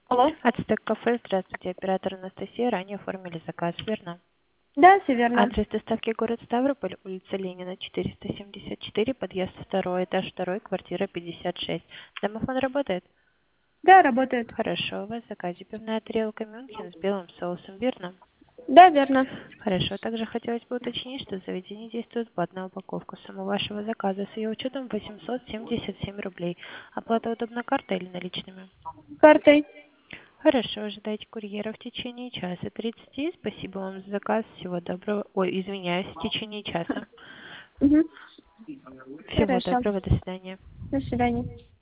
Алло. Ацтек кафе, здравствуйте, оператор Анастасия, ранее оформили заказ, верно? Да, все верно. Адрес доставки город Ставрополь, улица Ленина, 474, подъезд 2, этаж 2, квартира 56. Домофон работает? Да, работает. Хорошо, у вас в заказе пивная тарелка Мюнхен с белым соусом, верно? Да, верно. Хорошо, также хотелось бы уточнить, что в заведении действует платная упаковка. Сумма вашего заказа с ее учетом 877 рублей. Оплата удобна картой или наличными? Картой. Хорошо, ожидайте курьера в течение часа 30. Спасибо вам за заказ. Всего доброго. Ой, извиняюсь, в течение часа. Угу. Всего Хорошо. доброго, до свидания. До свидания.